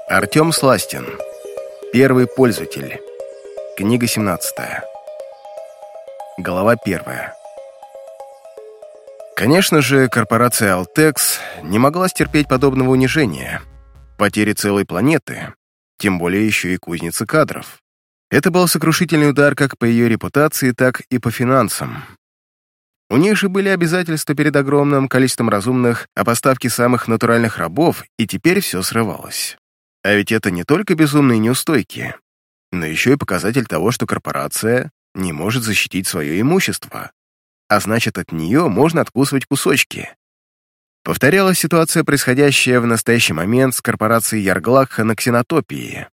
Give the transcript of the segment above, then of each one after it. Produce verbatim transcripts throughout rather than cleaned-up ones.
Артем Сластин. Первый пользователь. Книга семнадцатая. Глава первая. Конечно же, корпорация Алтекс не могла стерпеть подобного унижения. Потери целой планеты, тем более еще и кузницы кадров. Это был сокрушительный удар как по ее репутации, так и по финансам. У них же были обязательства перед огромным количеством разумных о поставке самых натуральных рабов, и теперь все срывалось. А ведь это не только безумные неустойки, но еще и показатель того, что корпорация не может защитить свое имущество, а значит, от нее можно откусывать кусочки. Повторялась ситуация, происходящая в настоящий момент с корпорацией Ярглакха на Ксенотопии.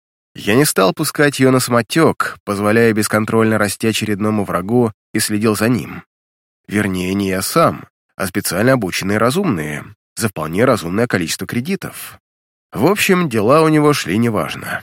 Я не стал пускать ее на самотек, позволяя бесконтрольно расти очередному врагу, и следил за ним. Вернее, не я сам, а специально обученные разумные, за вполне разумное количество кредитов. В общем, дела у него шли неважно.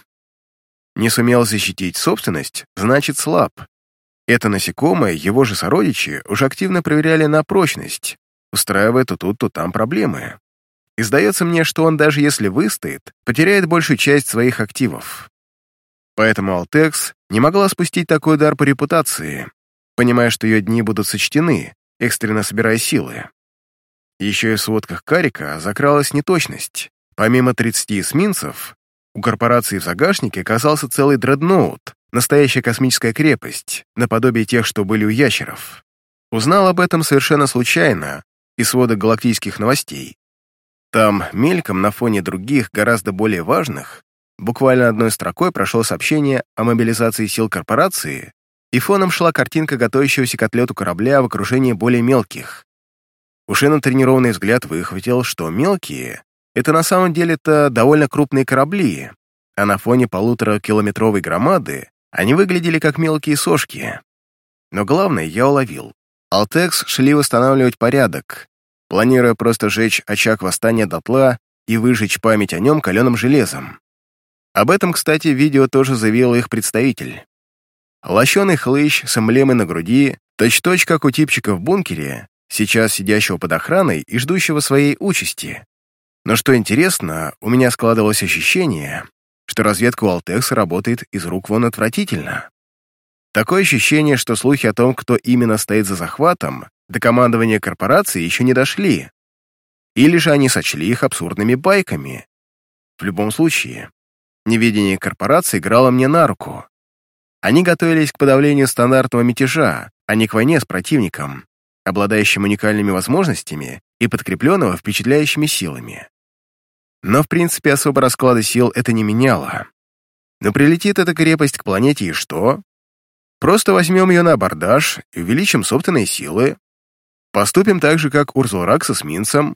Не сумел защитить собственность, значит слаб. Это насекомое, его же сородичи, уже активно проверяли на прочность, устраивая то тут, то там проблемы. И сдается мне, что он, даже если выстоит, потеряет большую часть своих активов. Поэтому Алтекс не могла спустить такой удар по репутации, понимая, что ее дни будут сочтены, экстренно собирая силы. Еще и в сводках Карика закралась неточность. Помимо тридцати эсминцев, у корпорации в загашнике оказался целый дредноут, настоящая космическая крепость, наподобие тех, что были у ящеров. Узнал об этом совершенно случайно из сводок галактических новостей. Там, мельком, на фоне других, гораздо более важных, буквально одной строкой прошло сообщение о мобилизации сил корпорации, и фоном шла картинка готовящегося к отлету корабля в окружении более мелких. Уже натренированный взгляд выхватил, что мелкие — это на самом деле-то довольно крупные корабли, а на фоне полуторакилометровой громады они выглядели как мелкие сошки. Но главное я уловил. Алтекс шли восстанавливать порядок, планируя просто сжечь очаг восстания дотла и выжечь память о нем каленым железом. Об этом, кстати, в видео тоже заявил их представитель. Лощеный хлыщ с эмблемой на груди, точь-точь как у типчика в бункере, сейчас сидящего под охраной и ждущего своей участи. Но что интересно, у меня складывалось ощущение, что разведка у Алтекса работает из рук вон отвратительно. Такое ощущение, что слухи о том, кто именно стоит за захватом, до командования корпорации еще не дошли. Или же они сочли их абсурдными байками. В любом случае, неведение корпорации играло мне на руку. Они готовились к подавлению стандартного мятежа, а не к войне с противником, обладающим уникальными возможностями и подкрепленного впечатляющими силами. Но, в принципе, особо расклада сил это не меняло. Но прилетит эта крепость к планете, и что? Просто возьмем ее на абордаж и увеличим собственные силы. Поступим так же, как Урзулрак с эсминцем.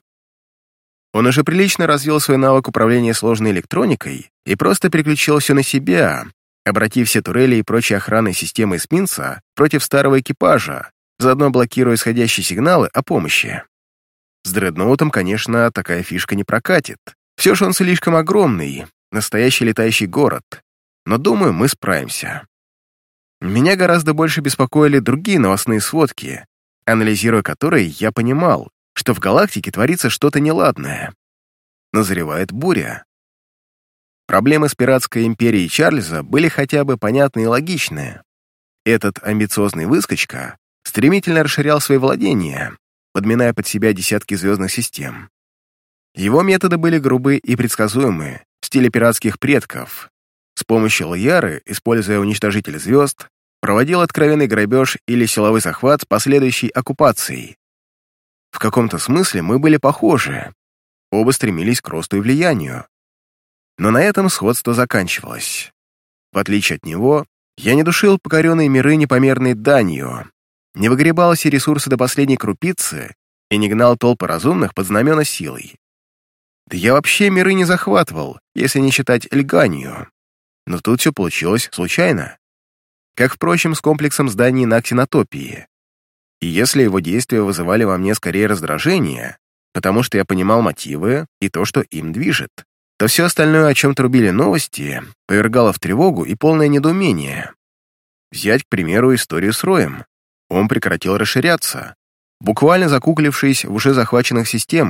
Он уже прилично развил свой навык управления сложной электроникой и просто переключил все на себя, обратив все турели и прочие охранные системы эсминца против старого экипажа, заодно блокируя исходящие сигналы о помощи. С дредноутом, конечно, такая фишка не прокатит. Все же он слишком огромный, настоящий летающий город. Но, думаю, мы справимся. Меня гораздо больше беспокоили другие новостные сводки, анализируя которые, я понимал, что в галактике творится что-то неладное. Назревает буря. Проблемы с пиратской империей Чарльза были хотя бы понятны и логичны. Этот амбициозный выскочка стремительно расширял свои владения, подминая под себя десятки звездных систем. Его методы были грубы и предсказуемы, в стиле пиратских предков. С помощью Лояры, используя уничтожитель звезд, проводил откровенный грабеж или силовой захват с последующей оккупацией. В каком-то смысле мы были похожи. Оба стремились к росту и влиянию. Но на этом сходство заканчивалось. В отличие от него, я не душил покоренные миры непомерной данью, не выгребал все ресурсы до последней крупицы и не гнал толпы разумных под знамена силой. Да я вообще миры не захватывал, если не считать Эльганию. Но тут все получилось случайно. Как, впрочем, с комплексом зданий на Ксенотопии. И если его действия вызывали во мне скорее раздражение, потому что я понимал мотивы и то, что им движет, то все остальное, о чем трубили новости, повергало в тревогу и полное недоумение. Взять, к примеру, историю с Роем. Он прекратил расширяться, буквально закуклившись в уже захваченных системах,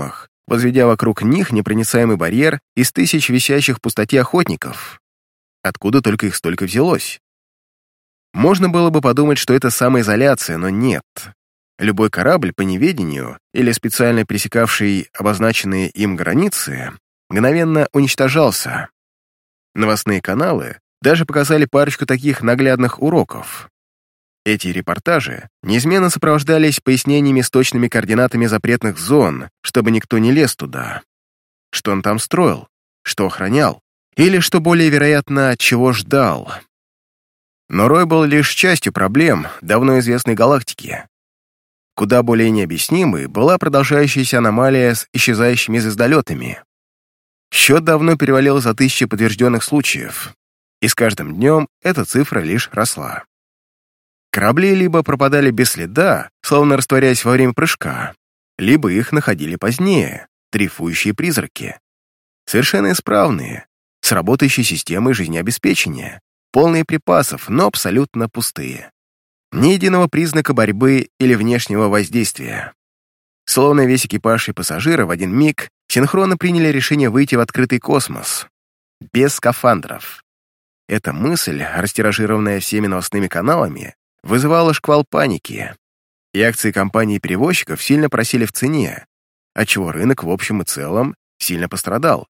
возведя вокруг них непроницаемый барьер из тысяч висящих в пустоте охотников. Откуда только их столько взялось? Можно было бы подумать, что это самоизоляция, но нет. Любой корабль по неведению или специально пересекавший обозначенные им границы мгновенно уничтожался. Новостные каналы даже показали парочку таких наглядных уроков. Эти репортажи неизменно сопровождались пояснениями с точными координатами запретных зон, чтобы никто не лез туда. Что он там строил, что охранял, или, что более вероятно, чего ждал. Но Рой был лишь частью проблем давно известной галактики. Куда более необъяснимой была продолжающаяся аномалия с исчезающими звездолетами. Счет давно перевалил за тысячи подтвержденных случаев, и с каждым днем эта цифра лишь росла. Корабли либо пропадали без следа, словно растворяясь во время прыжка, либо их находили позднее, дрейфующие призраки. Совершенно исправные, с работающей системой жизнеобеспечения, полные припасов, но абсолютно пустые. Ни единого признака борьбы или внешнего воздействия. Словно весь экипаж и пассажиры в один миг синхронно приняли решение выйти в открытый космос. Без скафандров. Эта мысль, растиражированная всеми новостными каналами, вызывала шквал паники, и акции компаний-перевозчиков сильно просели в цене, отчего рынок в общем и целом сильно пострадал.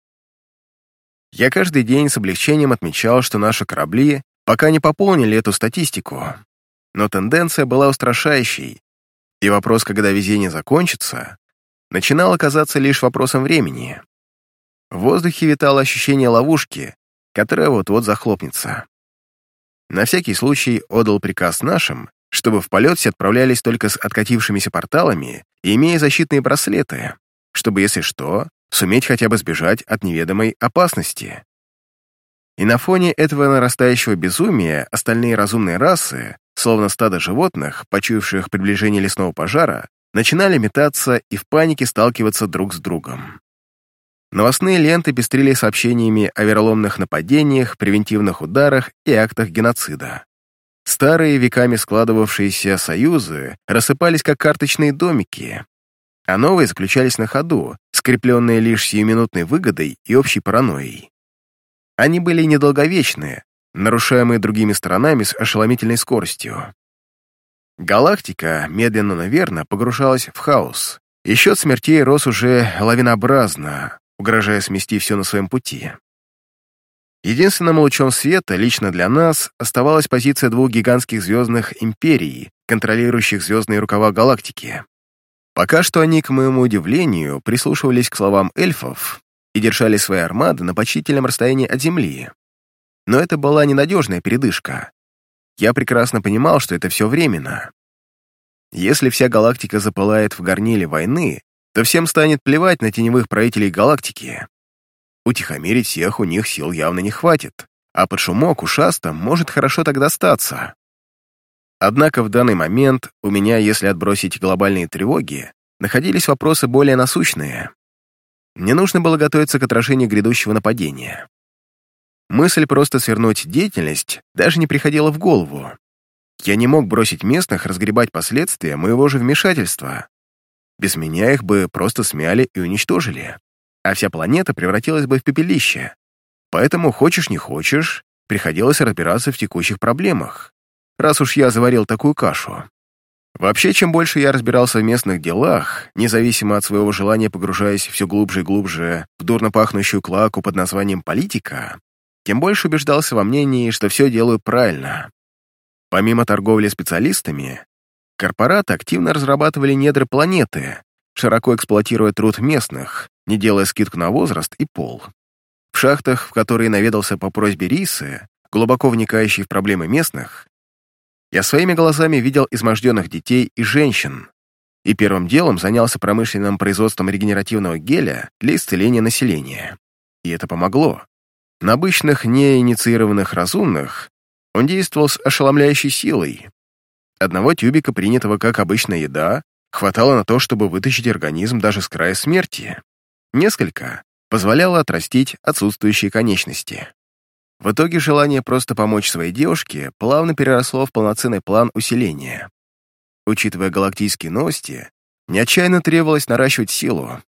Я каждый день с облегчением отмечал, что наши корабли пока не пополнили эту статистику, но тенденция была устрашающей, и вопрос, когда везение закончится, начинал оказаться лишь вопросом времени. В воздухе витало ощущение ловушки, которая вот-вот захлопнется. На всякий случай отдал приказ нашим, чтобы в полет все отправлялись только с откатившимися порталами и имея защитные браслеты, чтобы, если что, суметь хотя бы сбежать от неведомой опасности. И на фоне этого нарастающего безумия остальные разумные расы, словно стадо животных, почуявших приближение лесного пожара, начинали метаться и в панике сталкиваться друг с другом. Новостные ленты пестрили сообщениями о вероломных нападениях, превентивных ударах и актах геноцида. Старые, веками складывавшиеся союзы рассыпались как карточные домики, а новые заключались на ходу, скрепленные лишь сиюминутной выгодой и общей паранойей. Они были недолговечные, нарушаемые другими сторонами с ошеломительной скоростью. Галактика, медленно, но верно, погружалась в хаос, и счет смертей рос уже лавинообразно, угрожая смести все на своем пути. Единственным лучом света лично для нас оставалась позиция двух гигантских звездных империй, контролирующих звездные рукава галактики. Пока что они, к моему удивлению, прислушивались к словам эльфов и держали свои армады на почтительном расстоянии от Земли. Но это была ненадежная передышка. Я прекрасно понимал, что это все временно. Если вся галактика запылает в горниле войны, то всем станет плевать на теневых правителей галактики. Утихомирить всех у них сил явно не хватит, а под шумок ушастым может хорошо так достаться. Однако в данный момент у меня, если отбросить глобальные тревоги, находились вопросы более насущные. Мне нужно было готовиться к отражению грядущего нападения. Мысль просто свернуть деятельность даже не приходила в голову. Я не мог бросить местных разгребать последствия моего же вмешательства. Без меня их бы просто смяли и уничтожили, а вся планета превратилась бы в пепелище. Поэтому, хочешь не хочешь, приходилось разбираться в текущих проблемах, раз уж я заварил такую кашу. Вообще, чем больше я разбирался в местных делах, независимо от своего желания погружаясь все глубже и глубже в дурно пахнущую клаку под названием «политика», тем больше убеждался во мнении, что все делаю правильно. Помимо торговли специалистами, корпораты активно разрабатывали недра планеты, широко эксплуатируя труд местных, не делая скидку на возраст и пол. В шахтах, в которые наведался по просьбе Рисы, глубоко вникающей в проблемы местных, я своими глазами видел изможденных детей и женщин, и первым делом занялся промышленным производством регенеративного геля для исцеления населения. И это помогло. На обычных неинициированных разумных он действовал с ошеломляющей силой. Одного тюбика, принятого как обычная еда, хватало на то, чтобы вытащить организм даже с края смерти. Несколько позволяло отрастить отсутствующие конечности. В итоге желание просто помочь своей девушке плавно переросло в полноценный план усиления. Учитывая галактические новости, мне отчаянно требовалось наращивать силу.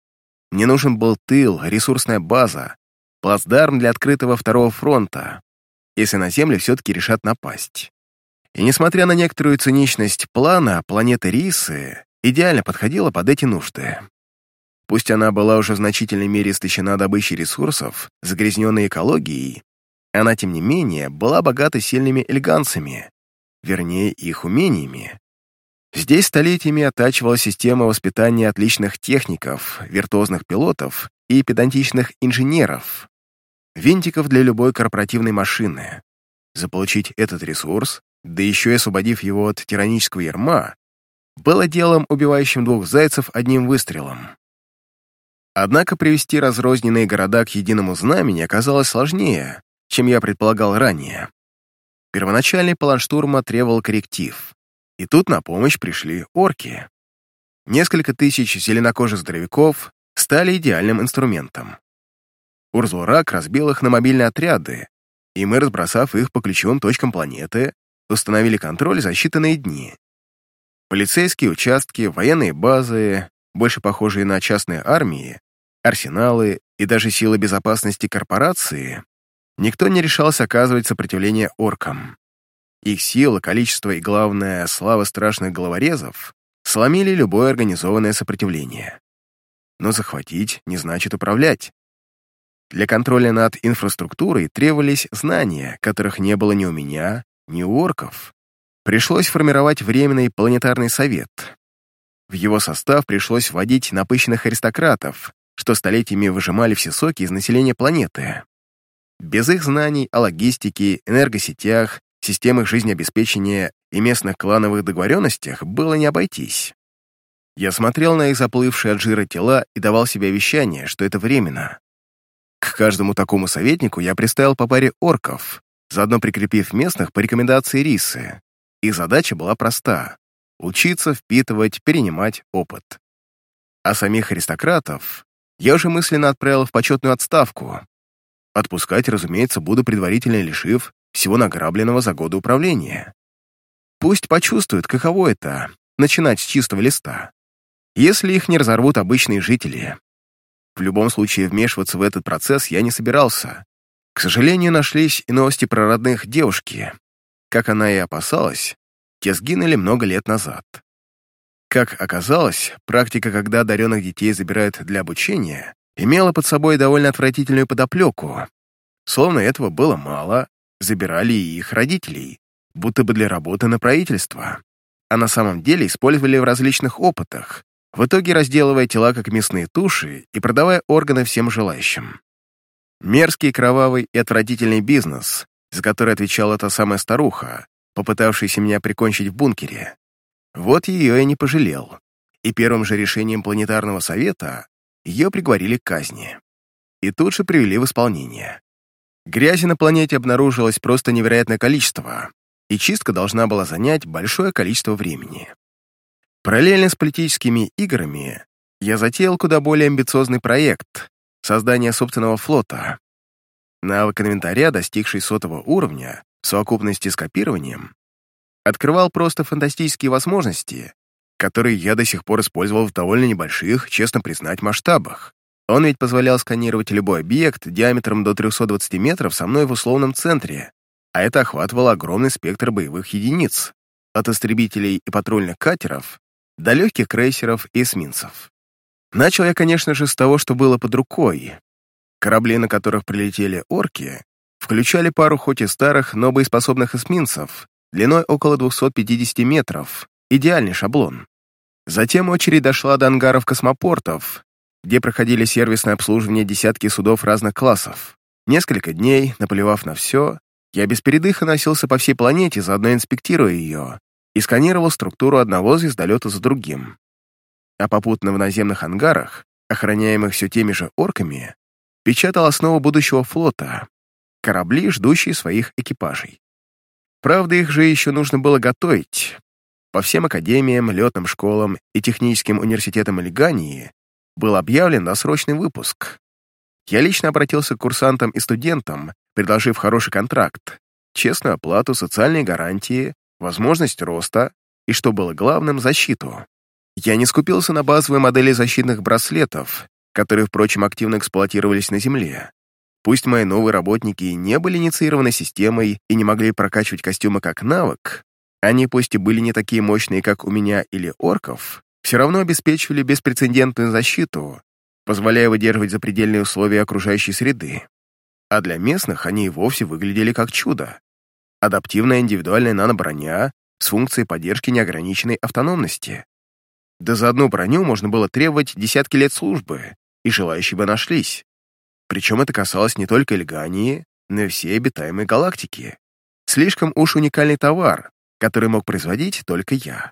Мне нужен был тыл, ресурсная база, плацдарм для открытого второго фронта, если на Землю все-таки решат напасть. И несмотря на некоторую циничность плана, планета Рисы идеально подходила под эти нужды. Пусть она была уже в значительной мере истощена добычей ресурсов, загрязненной экологией, она, тем не менее, была богата сильными элеганцами, вернее, их умениями. Здесь столетиями оттачивалась система воспитания отличных техников, виртуозных пилотов и педантичных инженеров, винтиков для любой корпоративной машины. Заполучить этот ресурс, да еще и освободив его от тиранического ярма, было делом, убивающим двух зайцев одним выстрелом. Однако привести разрозненные города к единому знамени оказалось сложнее, чем я предполагал ранее. Первоначальный план штурма требовал корректив, и тут на помощь пришли орки. Несколько тысяч зеленокожих здоровяков стали идеальным инструментом. Урзурак разбил их на мобильные отряды, и мы, разбросав их по ключевым точкам планеты, установили контроль за считанные дни. Полицейские участки, военные базы, больше похожие на частные армии, арсеналы и даже силы безопасности корпорации, никто не решался оказывать сопротивление оркам. Их сила, количество и, главное, слава страшных головорезов сломили любое организованное сопротивление. Но захватить не значит управлять. Для контроля над инфраструктурой требовались знания, которых не было ни у меня, ни у орков. Пришлось формировать Временный планетарный совет. В его состав пришлось вводить напыщенных аристократов, что столетиями выжимали все соки из населения планеты. Без их знаний о логистике, энергосетях, системах жизнеобеспечения и местных клановых договоренностях было не обойтись. Я смотрел на их заплывшие от жира тела и давал себе обещание, что это временно. К каждому такому советнику я приставил по паре орков, заодно прикрепив местных по рекомендации Рисы. Их задача была проста — учиться, впитывать, перенимать опыт. А самих аристократов я уже мысленно отправил в почетную отставку. Отпускать, разумеется, буду, предварительно лишив всего награбленного за годы управления. Пусть почувствуют, каково это — начинать с чистого листа, если их не разорвут обычные жители. В любом случае, вмешиваться в этот процесс я не собирался. К сожалению, нашлись и новости про родных девушки. Как она и опасалась, те сгинули много лет назад. Как оказалось, практика, когда одаренных детей забирают для обучения, имела под собой довольно отвратительную подоплеку. Словно этого было мало, забирали и их родителей, будто бы для работы на правительство. А на самом деле использовали в различных опытах, в итоге разделывая тела как мясные туши и продавая органы всем желающим. Мерзкий, кровавый и отвратительный бизнес, за который отвечала та самая старуха, попытавшаяся меня прикончить в бункере. Вот ее я не пожалел, и первым же решением планетарного совета ее приговорили к казни. И тут же привели в исполнение. Грязи на планете обнаружилось просто невероятное количество, и чистка должна была занять большое количество времени. Параллельно с политическими играми я затеял куда более амбициозный проект — создание собственного флота. Навык инвентаря, достигший сотого уровня, в совокупности с копированием, открывал просто фантастические возможности, которые я до сих пор использовал в довольно небольших, честно признать, масштабах. Он ведь позволял сканировать любой объект диаметром до трёхсот двадцати метров со мной в условном центре, а это охватывало огромный спектр боевых единиц, от истребителей и патрульных катеров до легких крейсеров и эсминцев. Начал я, конечно же, с того, что было под рукой. Корабли, на которых прилетели орки, включали пару хоть и старых, но боеспособных эсминцев, длиной около двухсот пятидесяти метров, идеальный шаблон. Затем очередь дошла до ангаров космопортов, где проходили сервисное обслуживание десятки судов разных классов. Несколько дней, наплевав на все, я без передыха носился по всей планете, заодно инспектируя ее, и сканировал структуру одного звездолета за другим. А попутно в наземных ангарах, охраняемых все теми же орками, печатал основу будущего флота — корабли, ждущие своих экипажей. Правда, их же еще нужно было готовить. По всем академиям, летным школам и техническим университетам Элигании был объявлен досрочный выпуск. Я лично обратился к курсантам и студентам, предложив хороший контракт, честную оплату, социальные гарантии, возможность роста и, что было главным, защиту. Я не скупился на базовые модели защитных браслетов, которые, впрочем, активно эксплуатировались на Земле. Пусть мои новые работники не были инициированы системой и не могли прокачивать костюмы как навык, они пусть и были не такие мощные, как у меня или орков, все равно обеспечивали беспрецедентную защиту, позволяя выдерживать запредельные условия окружающей среды. А для местных они и вовсе выглядели как чудо. Адаптивная индивидуальная наноброня с функцией поддержки неограниченной автономности. Да за одну броню можно было требовать десятки лет службы, и желающие бы нашлись. Причем это касалось не только Ильгании, но и всей обитаемой галактики. Слишком уж уникальный товар, который мог производить только я.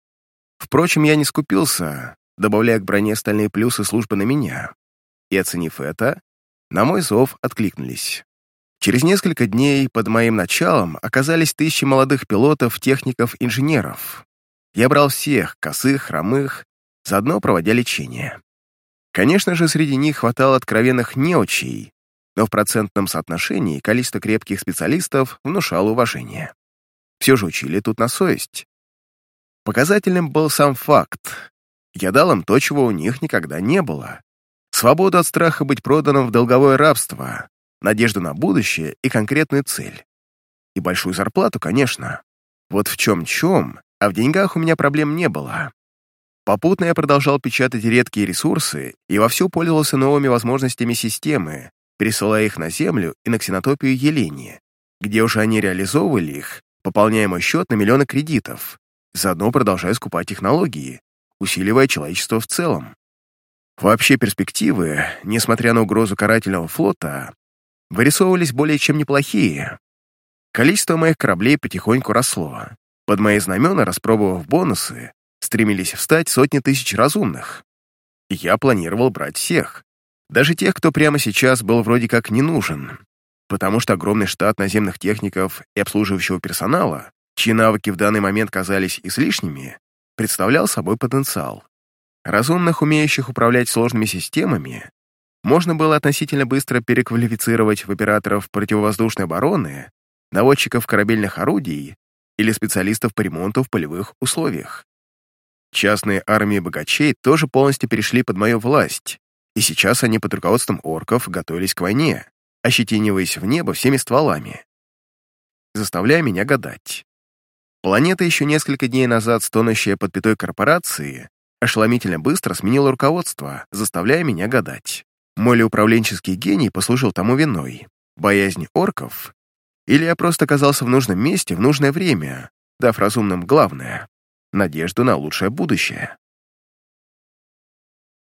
Впрочем, я не скупился, добавляя к броне остальные плюсы службы на меня. И, оценив это, на мой зов откликнулись. Через несколько дней под моим началом оказались тысячи молодых пилотов, техников, инженеров. Я брал всех, косых, хромых, заодно проводя лечение. Конечно же, среди них хватало откровенных неучей, но в процентном соотношении количество крепких специалистов внушало уважение. Все же учили тут на совесть. Показательным был сам факт. Я дал им то, чего у них никогда не было. Свободу от страха быть проданным в долговое рабство, надежду на будущее и конкретную цель. И большую зарплату, конечно. Вот в чем-чем, а в деньгах у меня проблем не было. Попутно я продолжал печатать редкие ресурсы и вовсю пользовался новыми возможностями системы, пересылая их на Землю и на ксенотопию Елении, где уже они реализовывали их, пополняя мой счет на миллионы кредитов, заодно продолжая скупать технологии, усиливая человечество в целом. Вообще перспективы, несмотря на угрозу карательного флота, вырисовывались более чем неплохие. Количество моих кораблей потихоньку росло. Под мои знамена, распробовав бонусы, стремились встать сотни тысяч разумных. И я планировал брать всех. Даже тех, кто прямо сейчас был вроде как не нужен, потому что огромный штат наземных техников и обслуживающего персонала, чьи навыки в данный момент казались излишними, представлял собой потенциал. Разумных, умеющих управлять сложными системами, можно было относительно быстро переквалифицировать в операторов противовоздушной обороны, наводчиков корабельных орудий или специалистов по ремонту в полевых условиях. Частные армии богачей тоже полностью перешли под мою власть, и сейчас они под руководством орков готовились к войне, ощетиниваясь в небо всеми стволами, заставляя меня гадать. Планета, еще несколько дней назад стонущая под пятой корпорации, ошеломительно быстро сменила руководство, заставляя меня гадать. Мой ли управленческий гений послужил тому виной? Боязнь орков? Или я просто оказался в нужном месте в нужное время, дав разумным главное — надежду на лучшее будущее?